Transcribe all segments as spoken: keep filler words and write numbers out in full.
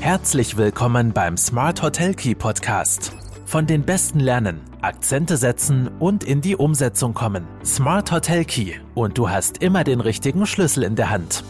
Herzlich willkommen beim Smart Hotel Key Podcast. Von den Besten lernen, Akzente setzen und in die Umsetzung kommen. Smart Hotel Key und du hast immer den richtigen Schlüssel in der Hand.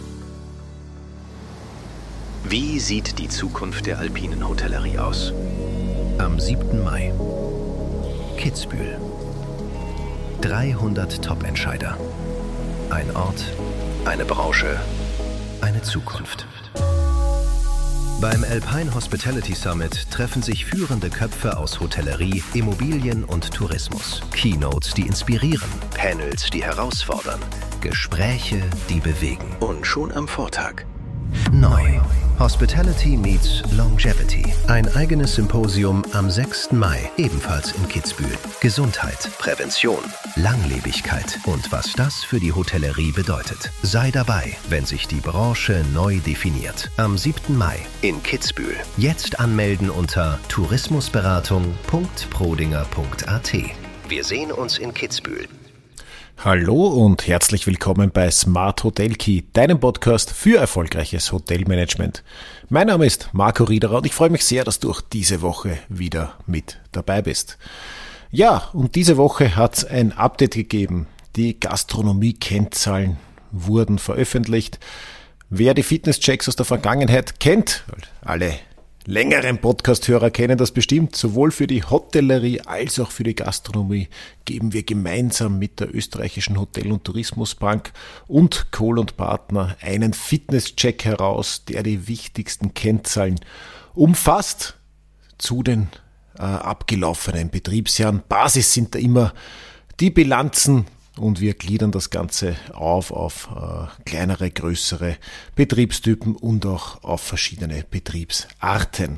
Wie sieht die Zukunft der alpinen Hotellerie aus? Am siebten Mai. Kitzbühel. dreihundert Top-Entscheider. Ein Ort, Eine Branche. eine Zukunft. Beim Alpine Hospitality Summit treffen sich führende Köpfe aus Hotellerie, Immobilien und Tourismus. Keynotes, die inspirieren. Panels, die herausfordern. Gespräche, die bewegen. Und schon am Vortag. Neu. Hospitality meets Longevity. Ein eigenes Symposium am sechsten Mai, ebenfalls in Kitzbühel. Gesundheit, Prävention. Langlebigkeit und was das für die Hotellerie bedeutet. Sei dabei, wenn sich die Branche neu definiert. Am siebten Mai In Kitzbühel. Jetzt anmelden unter tourismusberatung punkt prodinger punkt a t. Wir sehen uns in Kitzbühel. Hallo und herzlich willkommen bei Smart Hotel Key, deinem Podcast für erfolgreiches Hotelmanagement. Mein Name ist Marco Riederer und ich freue mich sehr, dass du auch diese Woche wieder mit dabei bist. Ja, und diese Woche hat es ein Update gegeben. Die Gastronomie-Kennzahlen wurden veröffentlicht. Wer die Fitnesschecks aus der Vergangenheit kennt, alle längeren Podcast-Hörer kennen das bestimmt, sowohl für die Hotellerie als auch für die Gastronomie geben wir gemeinsam mit der österreichischen Hotel- und Tourismusbank und Kohl und Partner einen Fitnesscheck heraus, der die wichtigsten Kennzahlen umfasst zu den äh, abgelaufenen Betriebsjahren. Basis sind da immer die Bilanzen und wir gliedern das Ganze auf auf äh, kleinere, größere Betriebstypen und auch auf verschiedene Betriebsarten.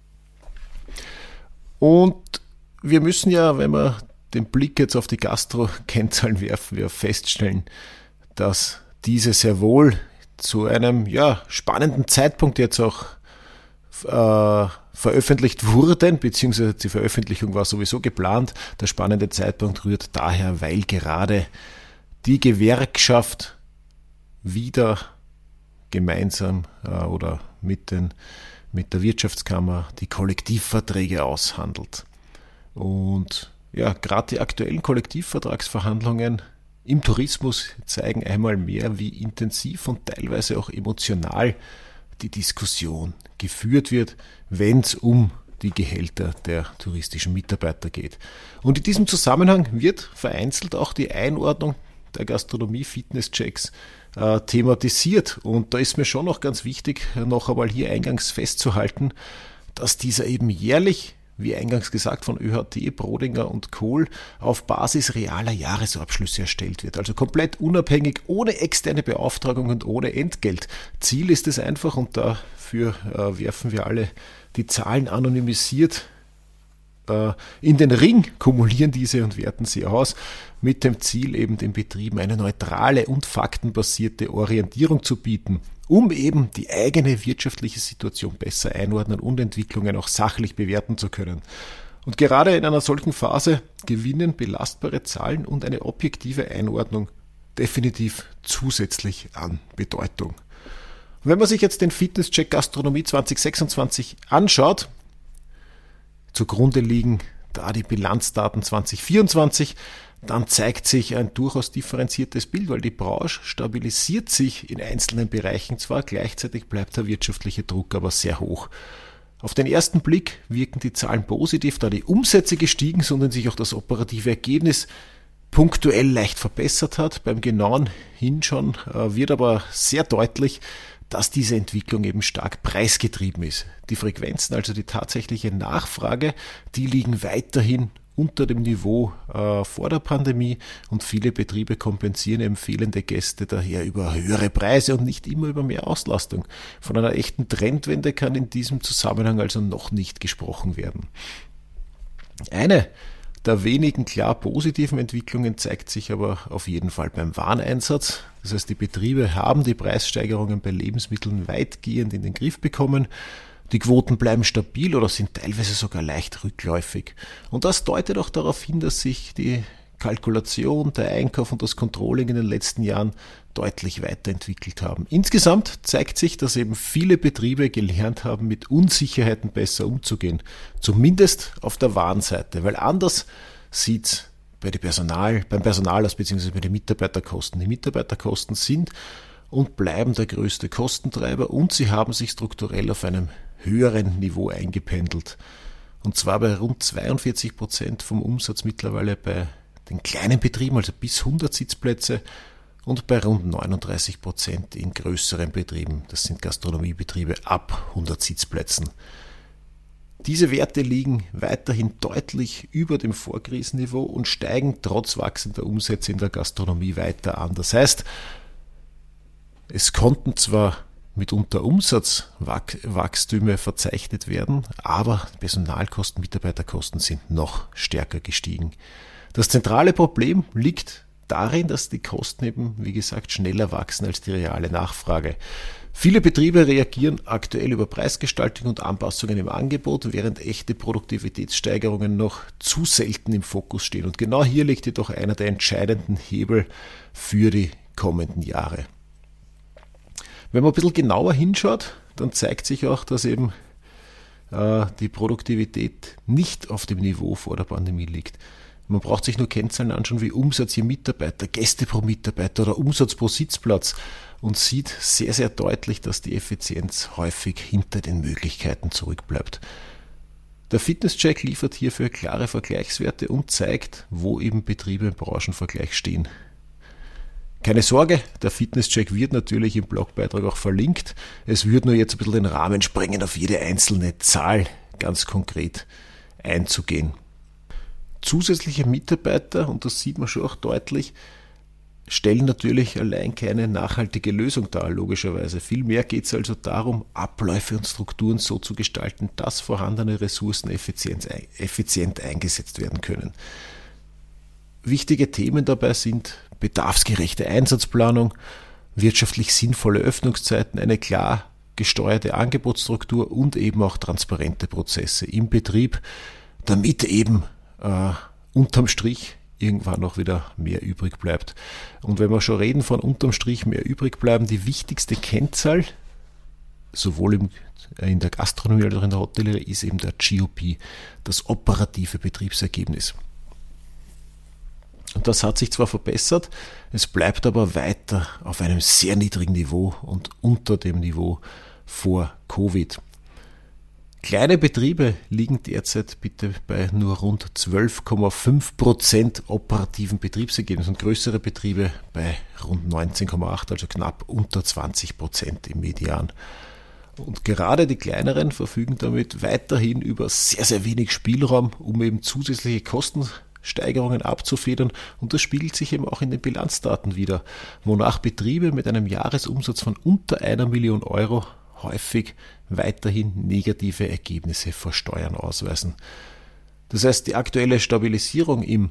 Und wir müssen ja, wenn wir den Blick jetzt auf die Gastro-Kennzahlen werfen, wir feststellen, dass diese sehr wohl zu einem ja, spannenden Zeitpunkt jetzt auch äh, veröffentlicht wurden, beziehungsweise die Veröffentlichung war sowieso geplant. Der spannende Zeitpunkt rührt daher, weil gerade die Gewerkschaft wieder gemeinsam äh, oder mit, den, mit der Wirtschaftskammer die Kollektivverträge aushandelt. Und ja, gerade die aktuellen Kollektivvertragsverhandlungen im Tourismus zeigen einmal mehr, wie intensiv und teilweise auch emotional die Diskussion geführt wird, wenn es um die Gehälter der touristischen Mitarbeiter geht. Und in diesem Zusammenhang wird vereinzelt auch die Einordnung der Gastronomie-Fitnesschecks äh, thematisiert. Und da ist mir schon noch ganz wichtig, noch einmal hier eingangs festzuhalten, dass dieser eben jährlich, wie eingangs gesagt, von Ö H T, Prodinger und Kohl auf Basis realer Jahresabschlüsse erstellt wird. Also komplett unabhängig, ohne externe Beauftragung und ohne Entgelt. Ziel ist es einfach, und dafür äh, werfen wir alle die Zahlen anonymisiert äh, in den Ring, kumulieren diese und werten sie aus, mit dem Ziel eben den Betrieben eine neutrale und faktenbasierte Orientierung zu bieten, um eben die eigene wirtschaftliche Situation besser einordnen und Entwicklungen auch sachlich bewerten zu können. Und gerade in einer solchen Phase gewinnen belastbare Zahlen und eine objektive Einordnung definitiv zusätzlich an Bedeutung. Und wenn man sich jetzt den Fitnesscheck Gastronomie zwanzig sechsundzwanzig anschaut, zugrunde liegen da die Bilanzdaten zwanzig vierundzwanzig, dann zeigt sich ein durchaus differenziertes Bild, weil die Branche stabilisiert sich in einzelnen Bereichen zwar, gleichzeitig bleibt der wirtschaftliche Druck aber sehr hoch. Auf den ersten Blick wirken die Zahlen positiv, da die Umsätze gestiegen sind und sich auch das operative Ergebnis punktuell leicht verbessert hat. Beim genauen Hinschauen äh, wird aber sehr deutlich, dass diese Entwicklung eben stark preisgetrieben ist. Die Frequenzen, also die tatsächliche Nachfrage, die liegen weiterhin unter dem Niveau äh, vor der Pandemie und viele Betriebe kompensieren eben fehlende Gäste daher über höhere Preise und nicht immer über mehr Auslastung. Von einer echten Trendwende kann in diesem Zusammenhang also noch nicht gesprochen werden. Eine der wenigen klar positiven Entwicklungen zeigt sich aber auf jeden Fall beim Wareneinsatz. Das heißt, die Betriebe haben die Preissteigerungen bei Lebensmitteln weitgehend in den Griff bekommen. Die Quoten bleiben stabil oder sind teilweise sogar leicht rückläufig. Und das deutet auch darauf hin, dass sich die Kalkulation, der Einkauf und das Controlling in den letzten Jahren deutlich weiterentwickelt haben. Insgesamt zeigt sich, dass eben viele Betriebe gelernt haben, mit Unsicherheiten besser umzugehen. Zumindest auf der Warenseite, weil anders sieht es bei die Personal, beim Personal aus bzw. bei den Mitarbeiterkosten. Die Mitarbeiterkosten sind und bleiben der größte Kostentreiber und sie haben sich strukturell auf einem höheren Niveau eingependelt. Und zwar bei rund zweiundvierzig Prozent vom Umsatz mittlerweile bei den kleinen Betrieben, also bis hundert Sitzplätze, und bei rund neununddreißig Prozent in größeren Betrieben, das sind Gastronomiebetriebe ab hundert Sitzplätzen. Diese Werte liegen weiterhin deutlich über dem Vorkrisenniveau und steigen trotz wachsender Umsätze in der Gastronomie weiter an. Das heißt, es konnten zwar mitunter Umsatzwachstüme verzeichnet werden, aber Personalkosten, Mitarbeiterkosten sind noch stärker gestiegen. Das zentrale Problem liegt darin, dass die Kosten eben, wie gesagt, schneller wachsen als die reale Nachfrage. Viele Betriebe reagieren aktuell über Preisgestaltung und Anpassungen im Angebot, während echte Produktivitätssteigerungen noch zu selten im Fokus stehen. Und genau hier liegt jedoch einer der entscheidenden Hebel für die kommenden Jahre. Wenn man ein bisschen genauer hinschaut, dann zeigt sich auch, dass eben äh, die Produktivität nicht auf dem Niveau vor der Pandemie liegt. Man braucht sich nur Kennzahlen anschauen wie Umsatz je Mitarbeiter, Gäste pro Mitarbeiter oder Umsatz pro Sitzplatz und sieht sehr, sehr deutlich, dass die Effizienz häufig hinter den Möglichkeiten zurückbleibt. Der Fitnesscheck liefert hierfür klare Vergleichswerte und zeigt, wo eben Betriebe im Branchenvergleich stehen. Keine Sorge, der Fitnesscheck wird natürlich im Blogbeitrag auch verlinkt. Es wird nur jetzt ein bisschen den Rahmen sprengen, auf jede einzelne Zahl ganz konkret einzugehen. Zusätzliche Mitarbeiter, und das sieht man schon auch deutlich, stellen natürlich allein keine nachhaltige Lösung dar, logischerweise. Vielmehr geht es also darum, Abläufe und Strukturen so zu gestalten, dass vorhandene Ressourcen effizient, effizient eingesetzt werden können. Wichtige Themen dabei sind bedarfsgerechte Einsatzplanung, wirtschaftlich sinnvolle Öffnungszeiten, eine klar gesteuerte Angebotsstruktur und eben auch transparente Prozesse im Betrieb, damit eben äh, unterm Strich irgendwann noch wieder mehr übrig bleibt. Und wenn wir schon reden von unterm Strich mehr übrig bleiben, die wichtigste Kennzahl, sowohl im, in der Gastronomie als auch in der Hotellerie, ist eben der G O P, das operative Betriebsergebnis. Und das hat sich zwar verbessert, es bleibt aber weiter auf einem sehr niedrigen Niveau und unter dem Niveau vor Covid. Kleine Betriebe liegen derzeit bitte bei nur rund zwölf Komma fünf Prozent operativen Betriebsergebnis und größere Betriebe bei rund neunzehn Komma acht, also knapp unter zwanzig Prozent im Median. Und gerade die kleineren verfügen damit weiterhin über sehr, sehr wenig Spielraum, um eben zusätzliche Kostensteigerungen abzufedern, und das spiegelt sich eben auch in den Bilanzdaten wider, wonach Betriebe mit einem Jahresumsatz von unter einer Million Euro häufig weiterhin negative Ergebnisse vor Steuern ausweisen. Das heißt, die aktuelle Stabilisierung im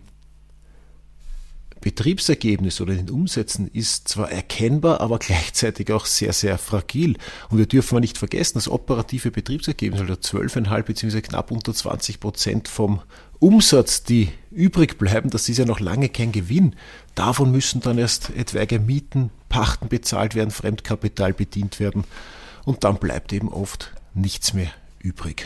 Betriebsergebnis oder in den Umsätzen ist zwar erkennbar, aber gleichzeitig auch sehr, sehr fragil. Und wir dürfen nicht vergessen, das operative Betriebsergebnis, also zwölf Komma fünf bzw. knapp unter zwanzig Prozent vom Umsatz, die übrig bleiben, das ist ja noch lange kein Gewinn. Davon müssen dann erst etwaige Mieten, Pachten bezahlt werden, Fremdkapital bedient werden. Und dann bleibt eben oft nichts mehr übrig.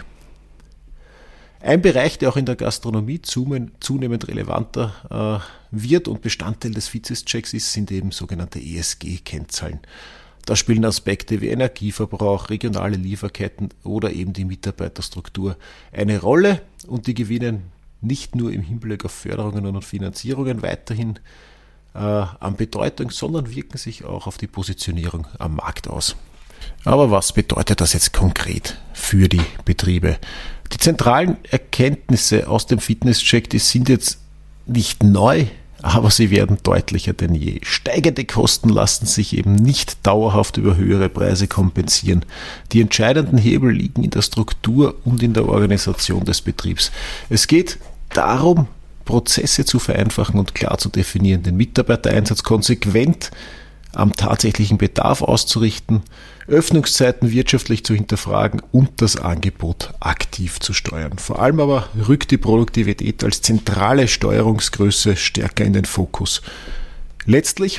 Ein Bereich, der auch in der Gastronomie zunehmend relevanter äh, wird und Bestandteil des Fitnesschecks ist, sind eben sogenannte E S G-Kennzahlen. Da spielen Aspekte wie Energieverbrauch, regionale Lieferketten oder eben die Mitarbeiterstruktur eine Rolle, und die gewinnen nicht nur im Hinblick auf Förderungen und Finanzierungen weiterhin äh, an Bedeutung, sondern wirken sich auch auf die Positionierung am Markt aus. Aber was bedeutet das jetzt konkret für die Betriebe? Die zentralen Erkenntnisse aus dem Fitnesscheck, die sind jetzt nicht neu, aber sie werden deutlicher denn je. Steigende Kosten lassen sich eben nicht dauerhaft über höhere Preise kompensieren. Die entscheidenden Hebel liegen in der Struktur und in der Organisation des Betriebs. Es geht darum, Prozesse zu vereinfachen und klar zu definieren, den Mitarbeitereinsatz konsequent am tatsächlichen Bedarf auszurichten, Öffnungszeiten wirtschaftlich zu hinterfragen und das Angebot aktiv zu steuern. Vor allem aber rückt die Produktivität als zentrale Steuerungsgröße stärker in den Fokus. Letztlich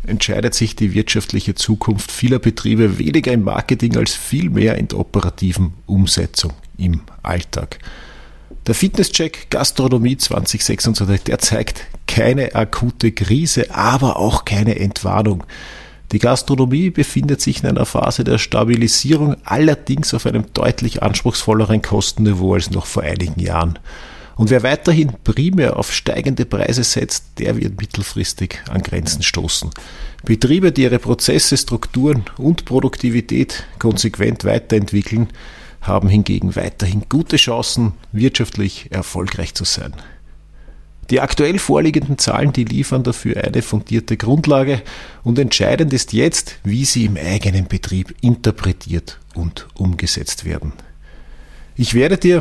entscheidet sich die wirtschaftliche Zukunft vieler Betriebe weniger im Marketing als vielmehr in der operativen Umsetzung im Alltag. Der Fitnesscheck Gastronomie zwanzig sechsundzwanzig, der zeigt keine akute Krise, aber auch keine Entwarnung. Die Gastronomie befindet sich in einer Phase der Stabilisierung, allerdings auf einem deutlich anspruchsvolleren Kostenniveau als noch vor einigen Jahren. Und wer weiterhin primär auf steigende Preise setzt, der wird mittelfristig an Grenzen stoßen. Betriebe, die ihre Prozesse, Strukturen und Produktivität konsequent weiterentwickeln, haben hingegen weiterhin gute Chancen, wirtschaftlich erfolgreich zu sein. Die aktuell vorliegenden Zahlen, die liefern dafür eine fundierte Grundlage und entscheidend ist jetzt, wie sie im eigenen Betrieb interpretiert und umgesetzt werden. Ich werde dir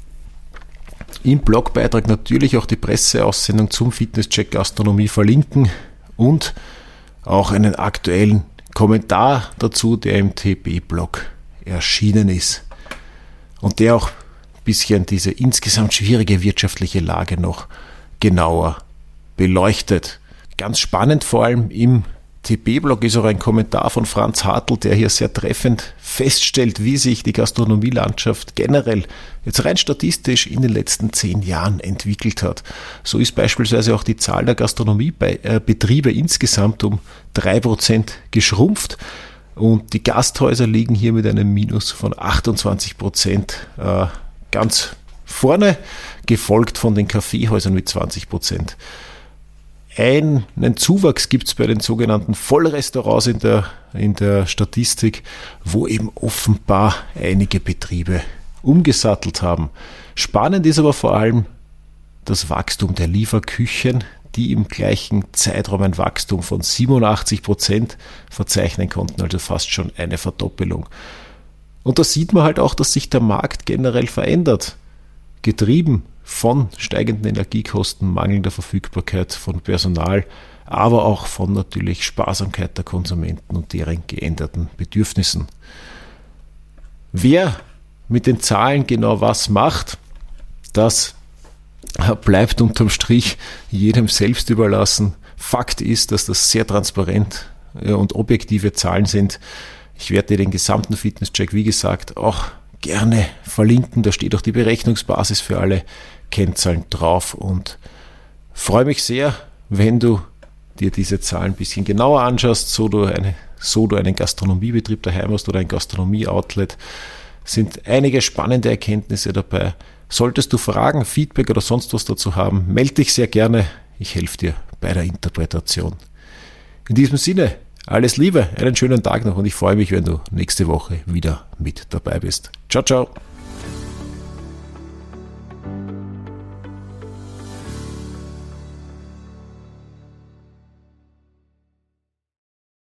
im Blogbeitrag natürlich auch die Presseaussendung zum Fitnesscheck Gastronomie verlinken und auch einen aktuellen Kommentar dazu, der im T B-Blog erschienen ist und der auch ein bisschen diese insgesamt schwierige wirtschaftliche Lage noch genauer beleuchtet. Ganz spannend vor allem im T B-Blog ist auch ein Kommentar von Franz Hartl, der hier sehr treffend feststellt, wie sich die Gastronomielandschaft generell jetzt rein statistisch in den letzten zehn Jahren entwickelt hat. So ist beispielsweise auch die Zahl der Gastronomiebetriebe insgesamt um drei Prozent geschrumpft und die Gasthäuser liegen hier mit einem Minus von achtundzwanzig Prozent äh, ganz vorne, gefolgt von den Kaffeehäusern mit zwanzig Prozent. Einen Zuwachs gibt es bei den sogenannten Vollrestaurants in der, in der Statistik, wo eben offenbar einige Betriebe umgesattelt haben. Spannend ist aber vor allem das Wachstum der Lieferküchen, die im gleichen Zeitraum ein Wachstum von siebenundachtzig Prozent verzeichnen konnten, also fast schon eine Verdoppelung. Und da sieht man halt auch, dass sich der Markt generell verändert, getrieben von steigenden Energiekosten, mangelnder Verfügbarkeit von Personal, aber auch von natürlich Sparsamkeit der Konsumenten und deren geänderten Bedürfnissen. Wer mit den Zahlen genau was macht, das bleibt unterm Strich jedem selbst überlassen. Fakt ist, dass das sehr transparent und objektive Zahlen sind. Ich werde dir den gesamten Fitnesscheck, wie gesagt, auch gerne verlinken. Da steht auch die Berechnungsbasis für alle Kennzahlen drauf und freue mich sehr, wenn du dir diese Zahlen ein bisschen genauer anschaust, so du, eine, so du einen Gastronomiebetrieb daheim hast oder ein Gastronomie-Outlet. Sind einige spannende Erkenntnisse dabei. Solltest du Fragen, Feedback oder sonst was dazu haben, melde dich sehr gerne. Ich helfe dir bei der Interpretation. In diesem Sinne, alles Liebe, einen schönen Tag noch und ich freue mich, wenn du nächste Woche wieder mit dabei bist. Ciao, ciao.